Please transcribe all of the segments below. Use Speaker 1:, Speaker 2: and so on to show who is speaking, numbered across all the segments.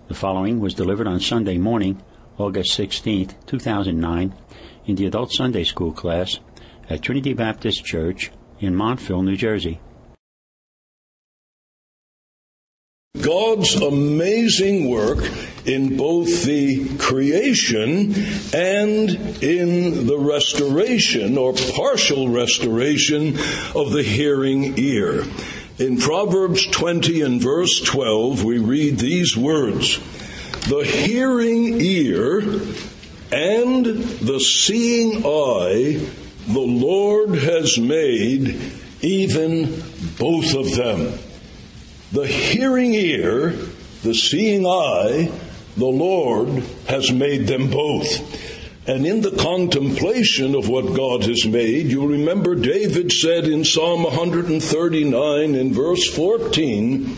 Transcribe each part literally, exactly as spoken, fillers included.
Speaker 1: The following was delivered on Sunday morning, August sixteenth, two thousand nine, in the Adult Sunday School class at Trinity Baptist Church in Montville, New Jersey.
Speaker 2: God's amazing work in both the creation and in the restoration or partial restoration of the hearing ear. In Proverbs twenty and verse twelve, we read these words, "The hearing ear and the seeing eye, the Lord has made, even both of them." The hearing ear, the seeing eye, the Lord has made them both. And in the contemplation of what God has made, you'll remember David said in Psalm one thirty-nine in verse fourteen,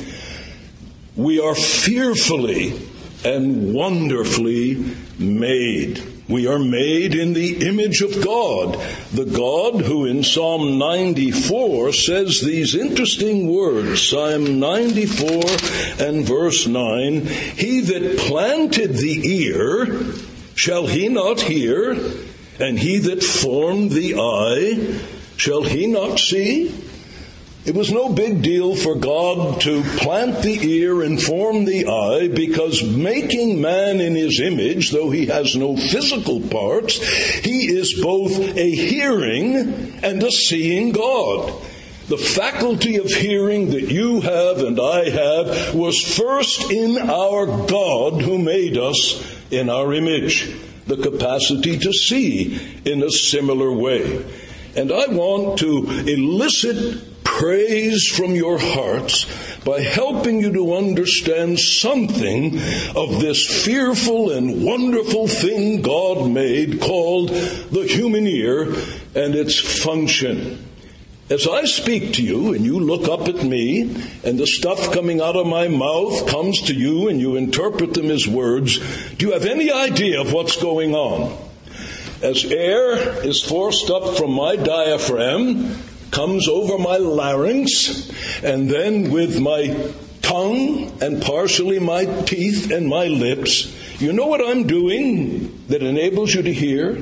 Speaker 2: "We are fearfully and wonderfully made." We are made in the image of God, the God who in Psalm ninety-four says these interesting words, Psalm ninety-four and verse nine, "He that planted the ear, shall he not hear? And he that formed the eye, shall he not see?" It was no big deal for God to plant the ear and form the eye, because making man in his image, though he has no physical parts, he is both a hearing and a seeing God. The faculty of hearing that you have and I have was first in our God who made us in our image. The capacity to see in a similar way. And I want to elicit praise from your hearts by helping you to understand something of this fearful and wonderful thing God made called the human ear and its function. As I speak to you and you look up at me and the stuff coming out of my mouth comes to you and you interpret them as words, do you have any idea of what's going on? As air is forced up from my diaphragm, comes over my larynx, and then with my tongue and partially my teeth and my lips, you know what I'm doing that enables you to hear?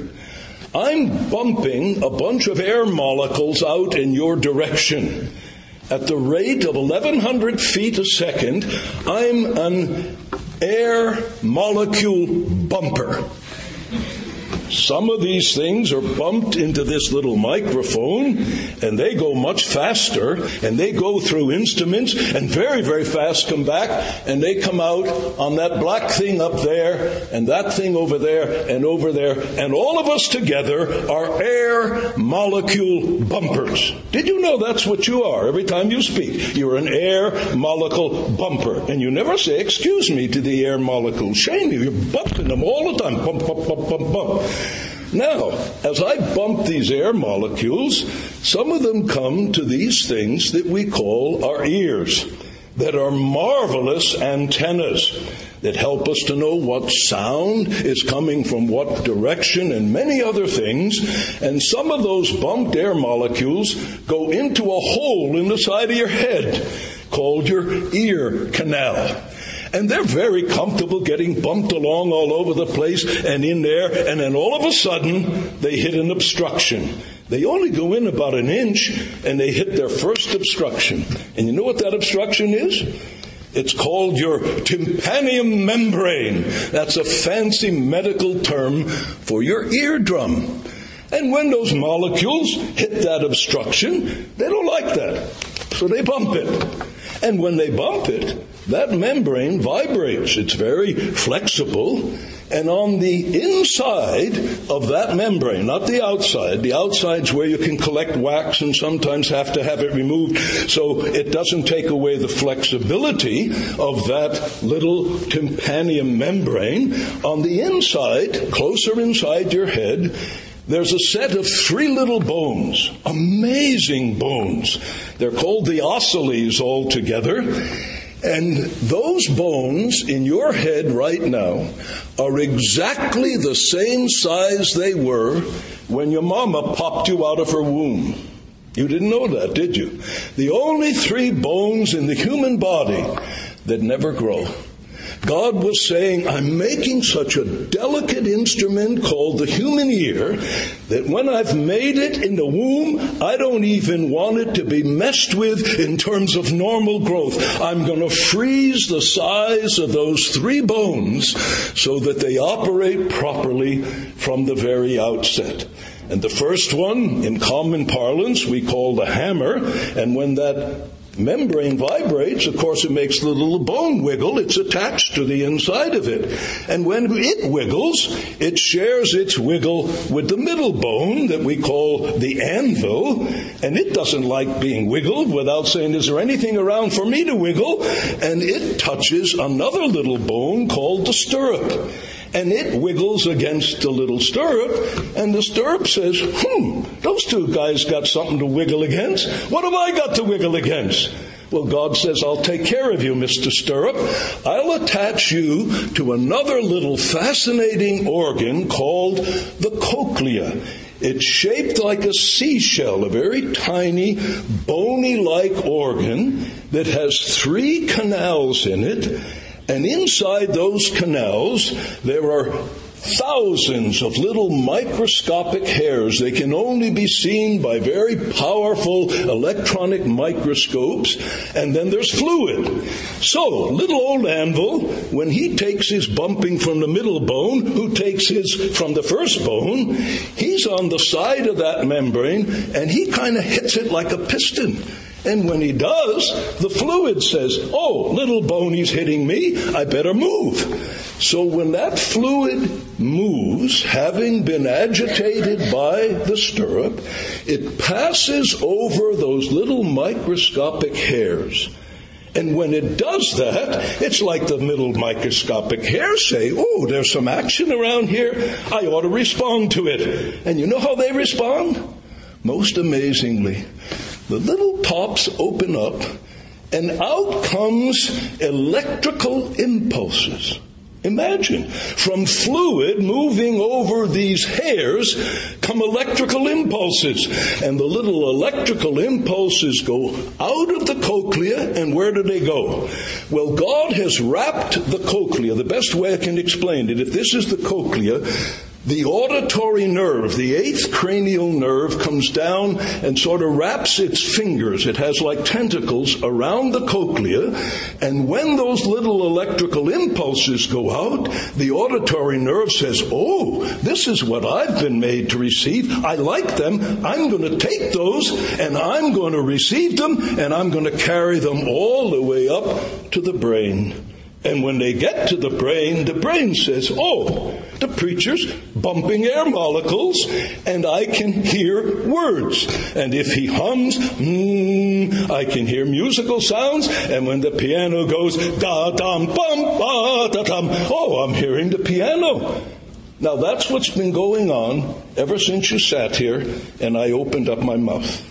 Speaker 2: I'm bumping a bunch of air molecules out in your direction. At the rate of eleven hundred feet a second, I'm an air molecule bumper. Some of these things are bumped into this little microphone, and they go much faster, and they go through instruments, and very, very fast come back, and they come out on that black thing up there, and that thing over there, and over there, and all of us together are air molecule bumpers. Did you know that's what you are every time you speak? You're an air molecule bumper, and you never say, "Excuse me," to the air molecule. Shame you, you're bumping them all the time. Bump, bump, bump, bump, bump. Now, as I bump these air molecules, some of them come to these things that we call our ears, that are marvelous antennas that help us to know what sound is coming from what direction and many other things. And some of those bumped air molecules go into a hole in the side of your head called your ear canal. And they're very comfortable getting bumped along all over the place and in there, and then all of a sudden they hit an obstruction. They only go in about an inch and they hit their first obstruction. And you know what that obstruction is? It's called your tympanium membrane. That's a fancy medical term for your eardrum. And when those molecules hit that obstruction, they don't like that. So they bump it. And when they bump it, that membrane vibrates. It's very flexible. And on the inside of that membrane, not the outside, the outside's where you can collect wax and sometimes have to have it removed so it doesn't take away the flexibility of that little tympanium membrane. On the inside, closer inside your head, there's a set of three little bones, amazing bones. They're called the ocelles altogether. And those bones in your head right now are exactly the same size they were when your mama popped you out of her womb. You didn't know that, did you? The only three bones in the human body that never grow. God was saying, I'm making such a delicate instrument called the human ear that when I've made it in the womb, I don't even want it to be messed with in terms of normal growth. I'm going to freeze the size of those three bones so that they operate properly from the very outset. And the first one, in common parlance, we call the hammer, and when that membrane vibrates, of course it makes the little bone wiggle. It's attached to the inside of it. And when it wiggles, it shares its wiggle with the middle bone that we call the anvil. And it doesn't like being wiggled without saying, is there anything around for me to wiggle? And it touches another little bone called the stirrup. And it wiggles against the little stirrup, and the stirrup says, hmm, those two guys got something to wiggle against. What have I got to wiggle against? Well, God says, I'll take care of you, Mister Stirrup. I'll attach you to another little fascinating organ called the cochlea. It's shaped like a seashell, a very tiny, bony-like organ that has three canals in it. And inside those canals, there are thousands of little microscopic hairs. They can only be seen by very powerful electronic microscopes. And then there's fluid. So, little old Anvil, when he takes his bumping from the middle bone, who takes his from the first bone, he's on the side of that membrane, and he kind of hits it like a piston. And when he does, the fluid says, oh, little bony's hitting me, I better move. So when that fluid moves, having been agitated by the stirrup, it passes over those little microscopic hairs. And when it does that, it's like the little microscopic hairs say, oh, there's some action around here, I ought to respond to it. And you know how they respond? Most amazingly, the little tops open up, and out comes electrical impulses. Imagine, from fluid moving over these hairs come electrical impulses. And the little electrical impulses go out of the cochlea, and where do they go? Well, God has wrapped the cochlea. The best way I can explain it, if this is the cochlea, the auditory nerve, the eighth cranial nerve, comes down and sort of wraps its fingers. It has like tentacles around the cochlea. And when those little electrical impulses go out, the auditory nerve says, oh, this is what I've been made to receive. I like them. I'm going to take those and I'm going to receive them and I'm going to carry them all the way up to the brain. And when they get to the brain, the brain says, oh, the preacher's bumping air molecules, and I can hear words. And if he hums, mm, I can hear musical sounds. And when the piano goes, da-dum, bum, ba-da-dum, oh, I'm hearing the piano. Now, that's what's been going on ever since you sat here and I opened up my mouth.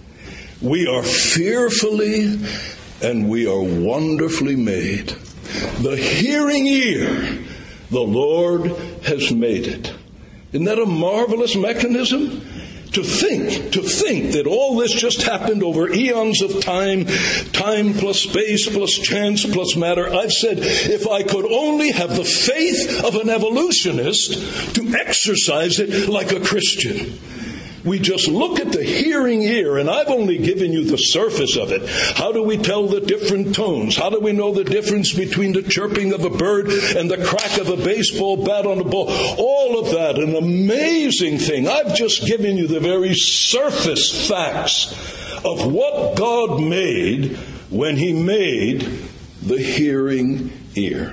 Speaker 2: We are fearfully and we are wonderfully made. The hearing ear, the Lord has made it. Isn't that a marvelous mechanism? To think, to think that all this just happened over eons of time, time plus space plus chance plus matter. I've said, if I could only have the faith of an evolutionist to exercise it like a Christian. We just look at the hearing ear, and I've only given you the surface of it. How do we tell the different tones? How do we know the difference between the chirping of a bird and the crack of a baseball bat on a ball? All of that, an amazing thing. I've just given you the very surface facts of what God made when He made the hearing ear.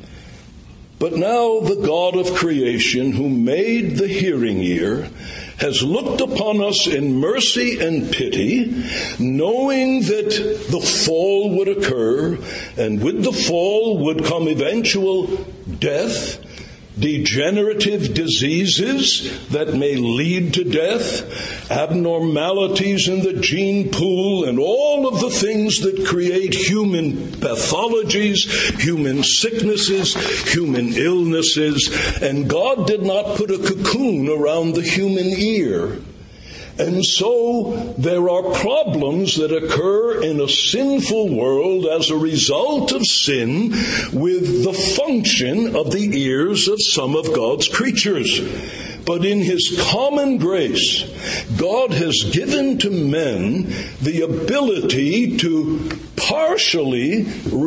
Speaker 2: But now the God of creation, who made the hearing ear, has looked upon us in mercy and pity, knowing that the fall would occur, and with the fall would come eventual death, degenerative diseases that may lead to death, abnormalities in the gene pool, and all of the things that create human pathologies, human sicknesses, human illnesses. And God did not put a cocoon around the human ear. And so there are problems that occur in a sinful world as a result of sin with the function of the ears of some of God's creatures. But in His common grace, God has given to men the ability to partially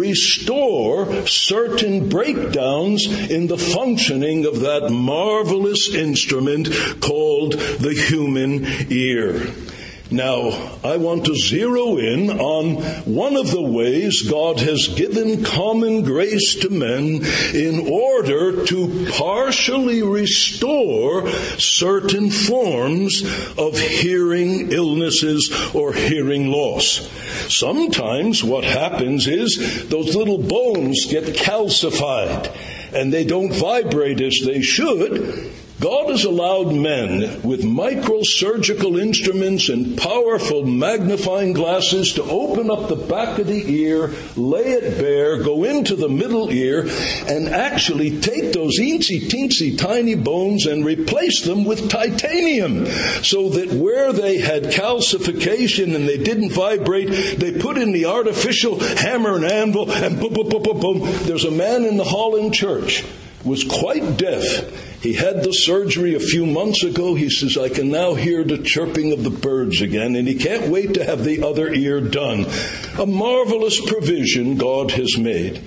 Speaker 2: restore certain breakdowns in the functioning of that marvelous instrument called the human ear. Now, I want to zero in on one of the ways God has given common grace to men in order to partially restore certain forms of hearing illnesses or hearing loss. Sometimes what happens is those little bones get calcified and they don't vibrate as they should. God has allowed men with microsurgical instruments and powerful magnifying glasses to open up the back of the ear, lay it bare, go into the middle ear, and actually take those eensy teensy tiny bones and replace them with titanium, so that where they had calcification and they didn't vibrate, they put in the artificial hammer and anvil, and boom, boom, boom, boom, boom. There's a man in the Holland church, was quite deaf. He had the surgery a few months ago. He says, I can now hear the chirping of the birds again, and he can't wait to have the other ear done. A marvelous provision God has made.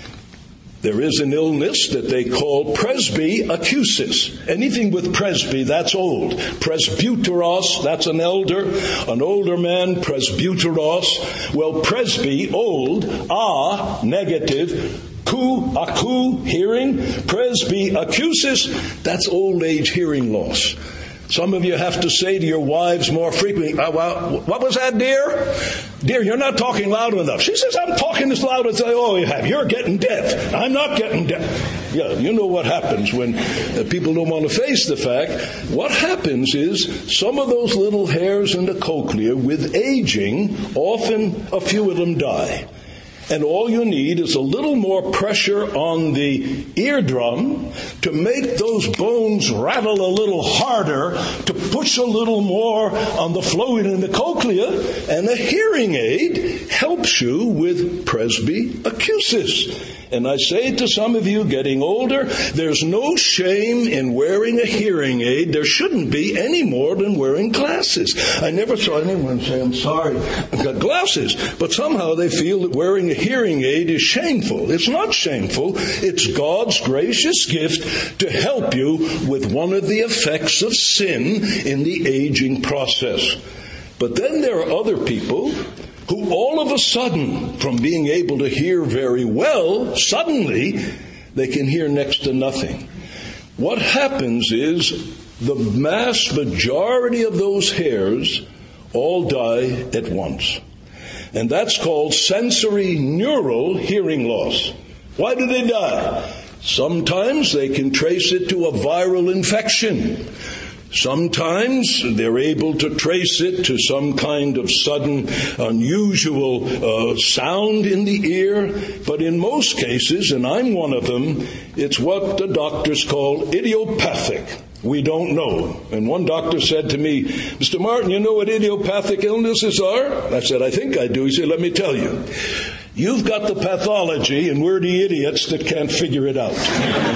Speaker 2: There is an illness that they call presbyacusis. Anything with presby, that's old. Presbyteros, that's an elder. An older man, presbyteros. Well, presby, old. Ah, negative. Ku, aku, hearing. Presbyacusis, that's old age hearing loss. Some of you have to say to your wives more frequently, oh, well, what was that, dear? Dear, you're not talking loud enough. She says, I'm talking as loud as I always have. You're getting deaf. I'm not getting deaf. Yeah, you know what happens when uh, people don't want to face the fact. What happens is some of those little hairs in the cochlea, with aging, often a few of them die. And all you need is a little more pressure on the eardrum to make those bones rattle a little harder, to push a little more on the fluid in the cochlea, and a hearing aid helps you with presbyacusis. And I say to some of you getting older, there's no shame in wearing a hearing aid. There shouldn't be any more than wearing glasses. I never saw anyone say, I'm sorry, I've got glasses. But somehow they feel that wearing a hearing aid is shameful. It's not shameful. It's God's gracious gift to help you with one of the effects of sin in the aging process. But then there are other people who all of a sudden, from being able to hear very well, suddenly they can hear next to nothing. What happens is the mass majority of those hairs all die at once. And that's called sensory neural hearing loss. Why do they die? Sometimes they can trace it to a viral infection. Sometimes they're able to trace it to some kind of sudden, unusual uh, sound in the ear. But in most cases, and I'm one of them, it's what the doctors call idiopathic. We don't know. And one doctor said to me, Mister Martin, you know what idiopathic illnesses are? I said, I think I do. He said, let me tell you. You've got the pathology, and we're the idiots that can't figure it out.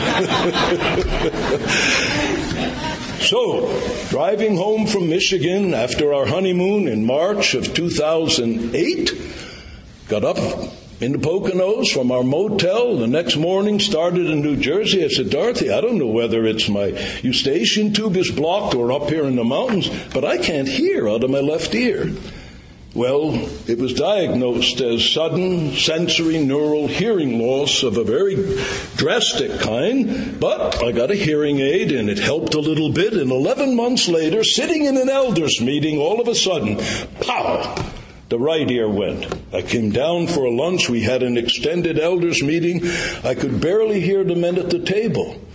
Speaker 2: So, driving home from Michigan after our honeymoon in March of two thousand eight, got up in the Poconos from our motel. The next morning, started in New Jersey. I said, Dorothy, I don't know whether it's my eustachian tube is blocked or up here in the mountains, but I can't hear out of my left ear. Well, it was diagnosed as sudden sensory neural hearing loss of a very drastic kind, but I got a hearing aid and it helped a little bit, and eleven months later, sitting in an elders meeting, all of a sudden, pow! The right ear went. I came down for a lunch. We had an extended elders meeting. I could barely hear the men at the table.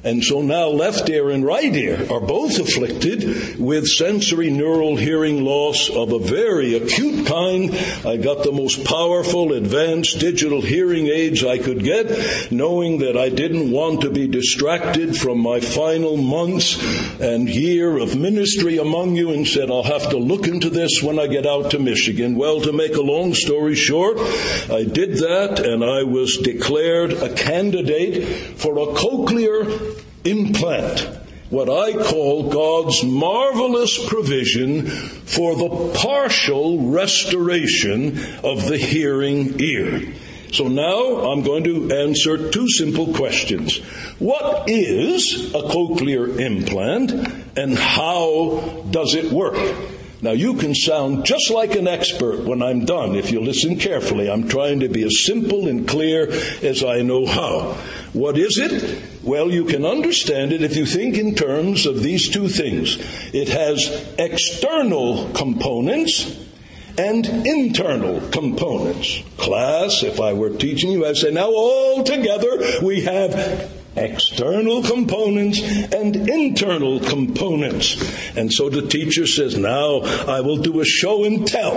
Speaker 2: And so now left ear and right ear are both afflicted with sensory neural hearing loss of a very acute kind. I got the most powerful, advanced digital hearing aids I could get, knowing that I didn't want to be distracted from my final months and year of ministry among you, and said, I'll have to look into this when I get out to Michigan. Well, to make a long story short, I did that, and I was declared a candidate for a cochlear implant, what I call God's marvelous provision for the partial restoration of the hearing ear. So now I'm going to answer two simple questions. What is a cochlear implant, and how does it work? Now, you can sound just like an expert when I'm done if you listen carefully. I'm trying to be as simple and clear as I know how. What is it? Well, you can understand it if you think in terms of these two things. It has external components and internal components. Class, if I were teaching you, I'd say, now all together we have external components and internal components. And so the teacher says, now I will do a show and tell.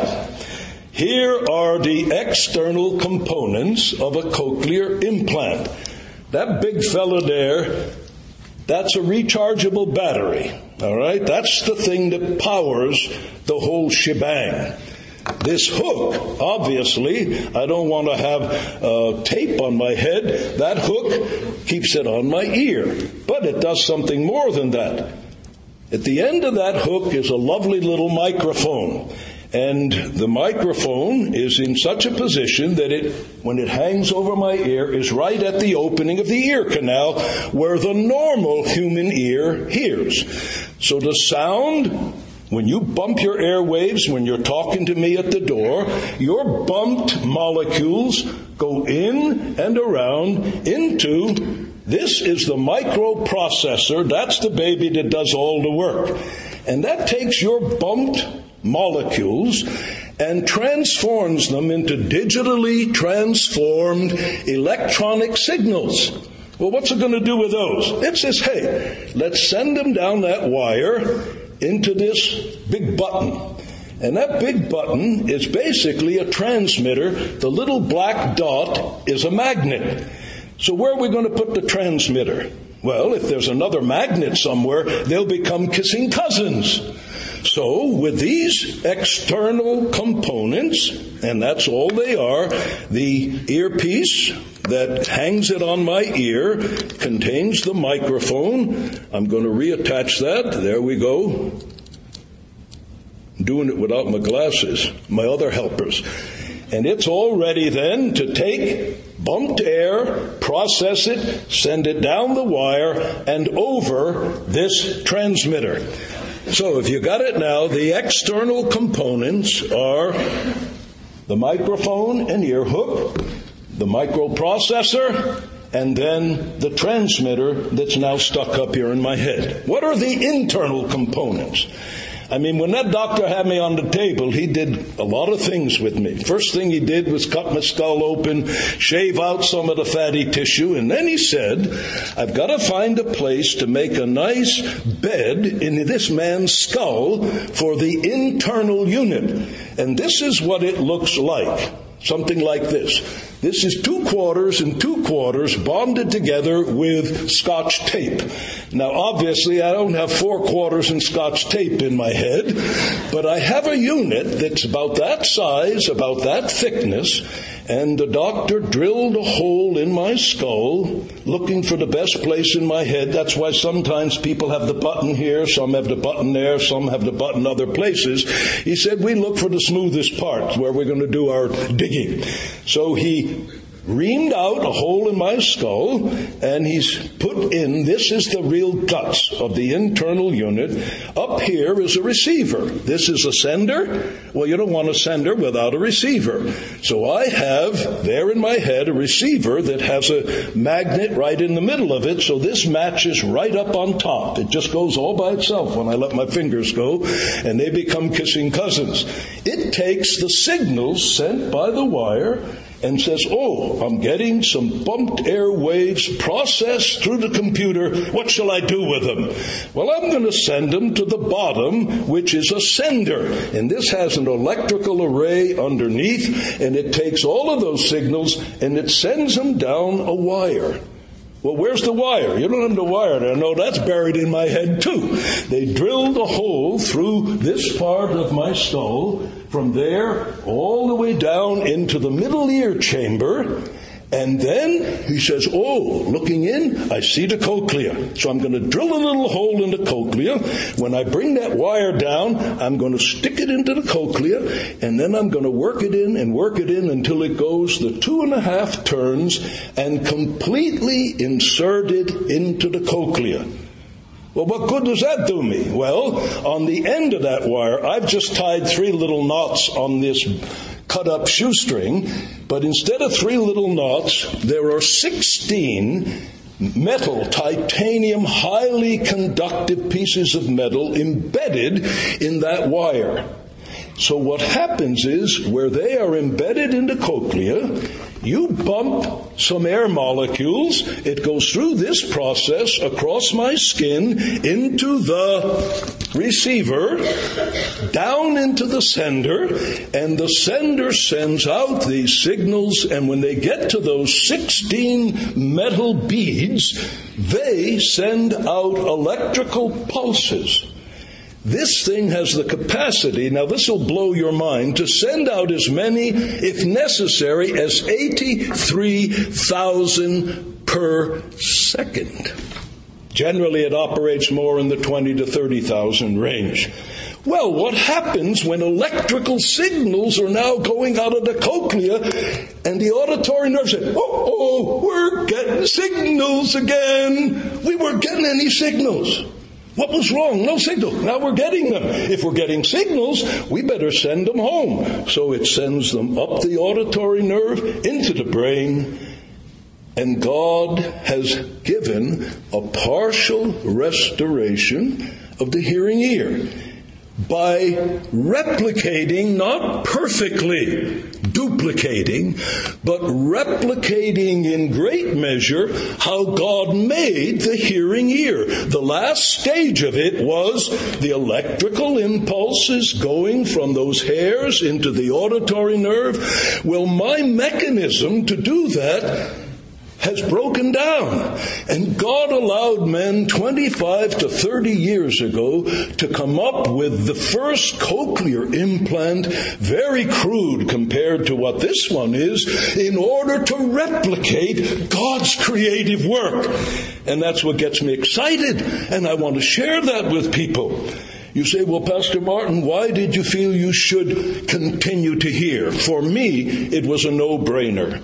Speaker 2: Here are the external components of a cochlear implant. That big fella there, that's a rechargeable battery. All right? That's the thing that powers the whole shebang. This hook, obviously, I don't want to have uh, tape on my head. That hook keeps it on my ear. But it does something more than that. At the end of that hook is a lovely little microphone. And the microphone is in such a position that it, when it hangs over my ear, is right at the opening of the ear canal where the normal human ear hears. So the sound, when you bump your airwaves, when you're talking to me at the door, your bumped molecules go in and around into, this is the microprocessor, that's the baby that does all the work. And that takes your bumped molecules and transforms them into digitally transformed electronic signals. Well, what's it going to do with those? It says, hey, let's send them down that wire into this big button. And that big button is basically a transmitter. The little black dot is a magnet. So where are we going to put the transmitter? Well, if there's another magnet somewhere, they'll become kissing cousins. So with these external components, and that's all they are, the earpiece that hangs it on my ear contains the microphone. I'm going to reattach that. There we go. I'm doing it without my glasses, my other helpers. And it's all ready then to take bumped air, process it, send it down the wire, and over this transmitter. So if you got it now, the external components are the microphone and ear hook, the microprocessor, and then the transmitter that's now stuck up here in my head. What are the internal components? I mean, when that doctor had me on the table, he did a lot of things with me. First thing he did was cut my skull open, shave out some of the fatty tissue, and then he said, I've got to find a place to make a nice bed in this man's skull for the internal unit. And this is what it looks like. Something like this. This is two quarters and two quarters bonded together with Scotch tape. Now, obviously, I don't have four quarters and Scotch tape in my head, but I have a unit that's about that size, about that thickness, and the doctor drilled a hole in my skull looking for the best place in my head. That's why sometimes people have the button here, some have the button there, some have the button other places. He said, we look for the smoothest part where we're going to do our digging. So he reamed out a hole in my skull, and he's put in, this is the real guts of the internal unit. Up here is a receiver. This is a sender. Well, you don't want a sender without a receiver. So I have there in my head a receiver that has a magnet right in the middle of it, so this matches right up on top. It just goes all by itself when I let my fingers go, and they become kissing cousins. It takes the signals sent by the wire and says, oh, I'm getting some bumped air waves processed through the computer. What shall I do with them? Well, I'm going to send them to the bottom, which is a sender. And this has an electrical array underneath, and it takes all of those signals and it sends them down a wire. Well, where's the wire? You don't have the wire there. No, that's buried in my head too. They drilled a hole through this part of my skull, from there all the way down into the middle ear chamber. And then he says, oh, looking in, I see the cochlea. So I'm going to drill a little hole in the cochlea. When I bring that wire down, I'm going to stick it into the cochlea, and then I'm going to work it in and work it in until it goes the two and a half turns and completely inserted into the cochlea. Well, what good does that do me? Well, on the end of that wire, I've just tied three little knots on this cut-up shoestring, but instead of three little knots, there are sixteen metal, titanium, highly conductive pieces of metal embedded in that wire. So what happens is, where they are embedded in the cochlea, you bump some air molecules, it goes through this process across my skin into the receiver, down into the sender, and the sender sends out these signals, and when they get to those sixteen metal beads, they send out electrical pulses. This thing has the capacity, now this will blow your mind, to send out as many, if necessary, as eighty-three thousand per second. Generally, it operates more in the twenty to thirty thousand range. Well, what happens when electrical signals are now going out of the cochlea and the auditory nerve says, oh, we're getting signals again. We weren't getting any signals. What was wrong? No signal. Now we're getting them. If we're getting signals, we better send them home. So it sends them up the auditory nerve into the brain. And God has given a partial restoration of the hearing ear by replicating, not perfectly duplicating, but replicating in great measure how God made the hearing ear. The last stage of it was the electrical impulses going from those hairs into the auditory nerve. Well, my mechanism to do that has broken down. And God allowed men twenty-five to thirty years ago to come up with the first cochlear implant, very crude compared to what this one is, in order to replicate God's creative work. And that's what gets me excited, and I want to share that with people. You say, well, Pastor Martin, why did you feel you should continue to hear? For me, it was a no-brainer.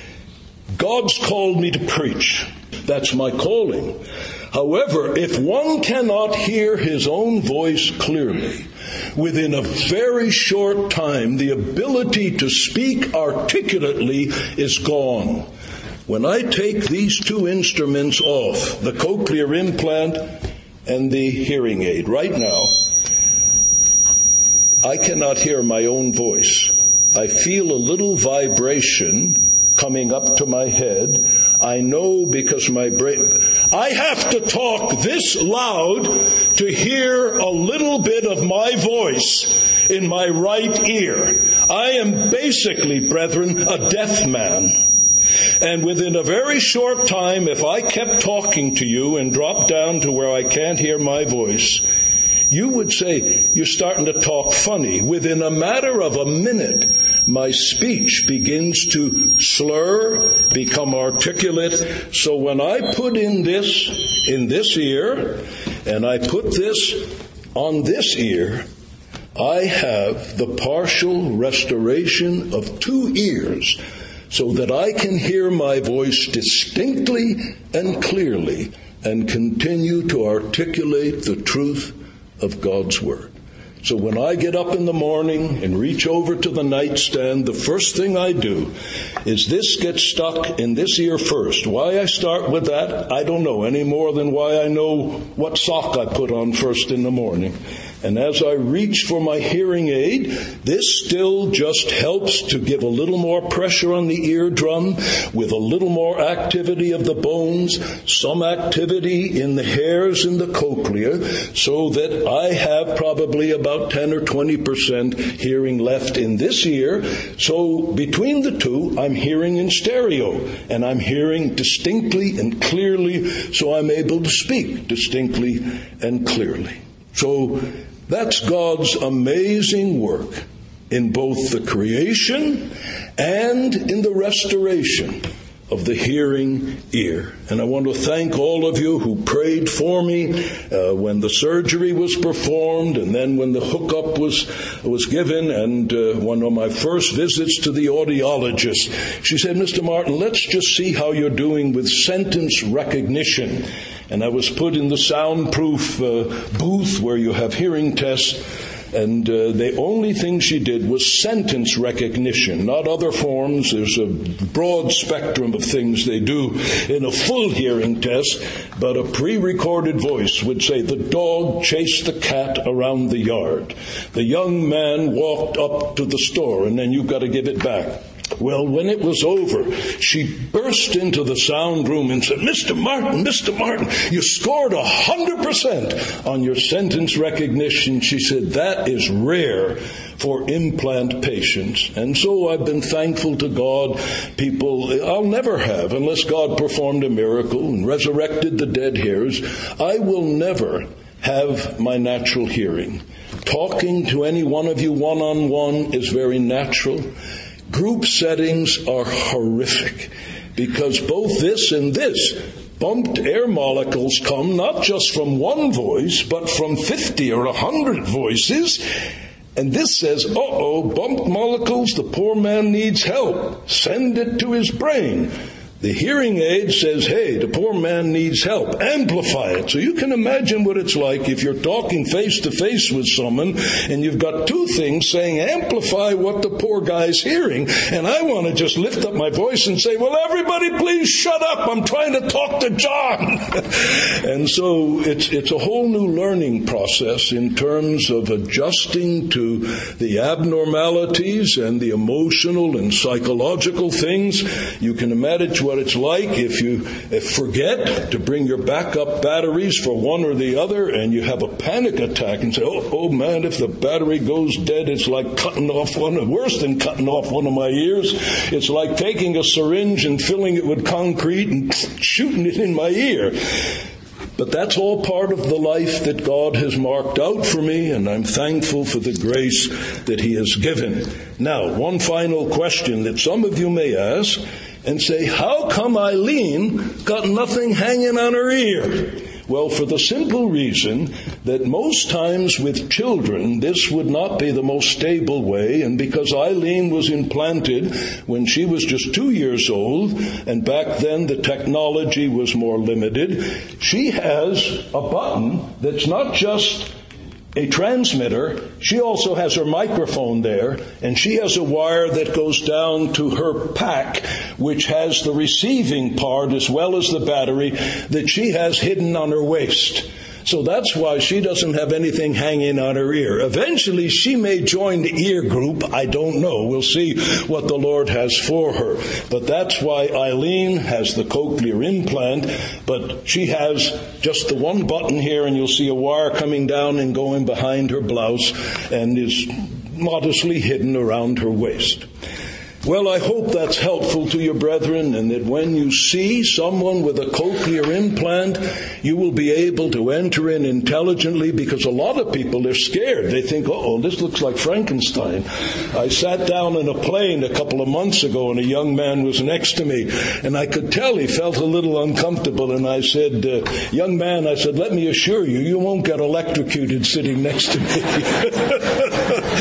Speaker 2: God's called me to preach. That's my calling. However, if one cannot hear his own voice clearly, within a very short time, the ability to speak articulately is gone. When I take these two instruments off, the cochlear implant and the hearing aid, right now, I cannot hear my own voice. I feel a little vibration coming up to my head. I know because my brain... I have to talk this loud to hear a little bit of my voice in my right ear. I am basically, brethren, a deaf man. And within a very short time, if I kept talking to you and dropped down to where I can't hear my voice, you would say, you're starting to talk funny. Within a matter of a minute, my speech begins to slur, become articulate. So when I put in this in this ear, and I put this on this ear, I have the partial restoration of two ears, so that I can hear my voice distinctly and clearly and continue to articulate the truth of God's Word. So when I get up in the morning and reach over to the nightstand, the first thing I do is this gets stuck in this ear first. Why I start with that, I don't know, any more than why I know what sock I put on first in the morning. And as I reach for my hearing aid, this still just helps to give a little more pressure on the eardrum with a little more activity of the bones, some activity in the hairs in the cochlea, so that I have probably about ten or twenty percent hearing left in this ear. So between the two, I'm hearing in stereo, and I'm hearing distinctly and clearly, so I'm able to speak distinctly and clearly. So that's God's amazing work in both the creation and in the restoration of the hearing ear. And I want to thank all of you who prayed for me uh, when the surgery was performed, and then when the hookup was was given, and uh, one of my first visits to the audiologist, she said, "Mister Martin, let's just see how you're doing with sentence recognition." And I was put in the soundproof uh, booth where you have hearing tests. And uh, the only thing she did was sentence recognition, not other forms. There's a broad spectrum of things they do in a full hearing test, but a pre-recorded voice would say, "The dog chased the cat around the yard. The young man walked up to the store," and then you've got to give it back. Well, when it was over, she burst into the sound room and said, "Mister Martin, Mister Martin, you scored a hundred percent on your sentence recognition." She said, "That is rare for implant patients." And so I've been thankful to God. People, I'll never have, unless God performed a miracle and resurrected the dead hairs, I will never have my natural hearing. Talking to any one of you one-on-one is very natural. Group settings are horrific because both this and this bumped air molecules come not just from one voice, but from fifty or one hundred voices. And this says, uh-oh, bumped molecules, the poor man needs help. Send it to his brain. The hearing aid says, hey, the poor man needs help. Amplify it. So you can imagine what it's like if you're talking face to face with someone and you've got two things saying, amplify what the poor guy's hearing. And I want to just lift up my voice and say, well, everybody please shut up. I'm trying to talk to John. And so it's, it's a whole new learning process in terms of adjusting to the abnormalities and the emotional and psychological things. You can imagine what it's like if you forget to bring your backup batteries for one or the other, and you have a panic attack and say, oh, oh man, if the battery goes dead, it's like cutting off one, worse than cutting off one of my ears. It's like taking a syringe and filling it with concrete and shooting it in my ear. But that's all part of the life that God has marked out for me, and I'm thankful for the grace that He has given. Now, one final question that some of you may ask and say, how come Eileen got nothing hanging on her ear? Well, for the simple reason that most times with children, this would not be the most stable way. And because Eileen was implanted when she was just two years old, and back then the technology was more limited, she has a button that's not just a transmitter. She also has her microphone there, and she has a wire that goes down to her pack, which has the receiving part as well as the battery that she has hidden on her waist. So that's why she doesn't have anything hanging on her ear. Eventually, she may join the ear group. I don't know. We'll see what the Lord has for her. But that's why Eileen has the cochlear implant, but she has just the one button here, and you'll see a wire coming down and going behind her blouse and is modestly hidden around her waist. Well, I hope that's helpful to you, brethren, and that when you see someone with a cochlear implant, you will be able to enter in intelligently, because a lot of people are scared. They think, uh-oh, this looks like Frankenstein. I sat down in a plane a couple of months ago, and a young man was next to me, and I could tell he felt a little uncomfortable, and I said, uh, young man, I said, let me assure you, you won't get electrocuted sitting next to me.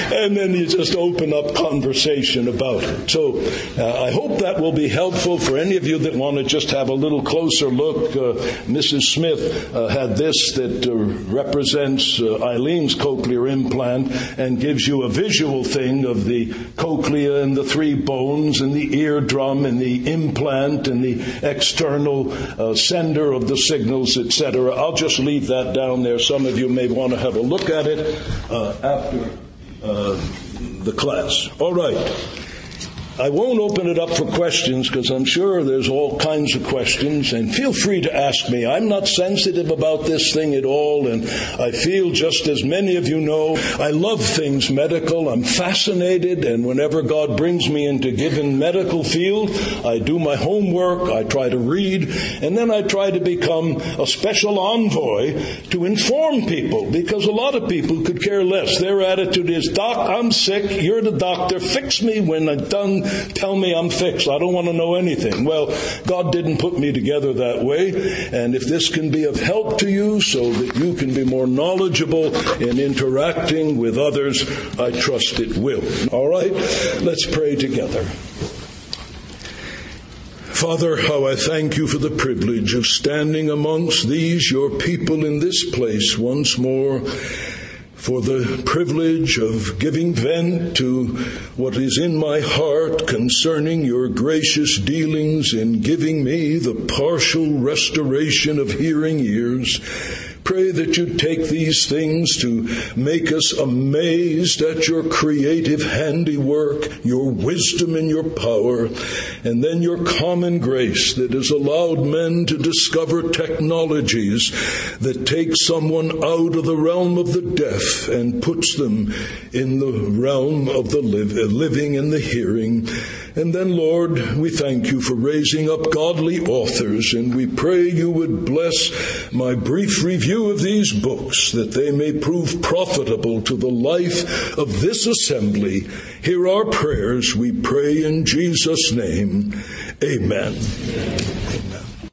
Speaker 2: and then you just open up conversation about it. So uh, I hope that will be helpful for any of you that want to just have a little closer look. Uh, Missus Smith uh, had this that uh, represents uh, Eileen's cochlear implant and gives you a visual thing of the cochlea and the three bones and the eardrum and the implant and the external uh, sender of the signals, et cetera. I'll just leave that down there. Some of you may want to have a look at it uh, after uh, the class. All right. I won't open it up for questions because I'm sure there's all kinds of questions, and feel free to ask me. I'm not sensitive about this thing at all, and I feel just as many of you know, I love things medical. I'm fascinated, and whenever God brings me into a given medical field, I do my homework, I try to read, and then I try to become a special envoy to inform people, because a lot of people could care less. Their attitude is, Doc, I'm sick, you're the doctor, fix me when I'm done. Tell me I'm fixed. I don't want to know anything. Well, God didn't put me together that way. And if this can be of help to you so that you can be more knowledgeable in interacting with others, I trust it will. All right? Let's pray together. Father, how I thank you for the privilege of standing amongst these, your people in this place once more, for the privilege of giving vent to what is in my heart concerning your gracious dealings in giving me the partial restoration of hearing ears. Pray that you take these things to make us amazed at your creative handiwork, your wisdom and your power, and then your common grace that has allowed men to discover technologies that take someone out of the realm of the deaf and puts them in the realm of the living and the hearing. And then, Lord, we thank you for raising up godly authors, and we pray you would bless my brief review of these books, that they may prove profitable to the life of this assembly. Hear our prayers, we pray in Jesus' name. Amen. Amen. Amen.